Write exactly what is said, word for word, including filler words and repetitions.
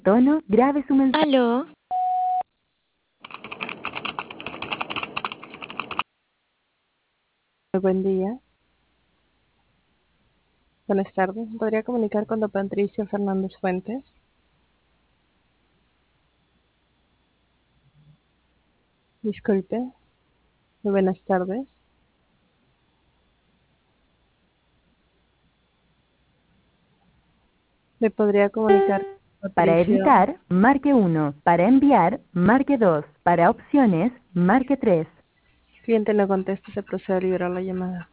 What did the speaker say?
tono, grabe su mensaje. Aló. Buen día. Buenas tardes. ¿Podría comunicar con don Patricio Fernández Fuentes? Disculpe. Muy buenas tardes. ¿Me podría comunicar con Para Patricio? editar, marque uno. Para enviar, marque dos. Para opciones, marque tres. Cliente no contesta, se procede a liberar la llamada.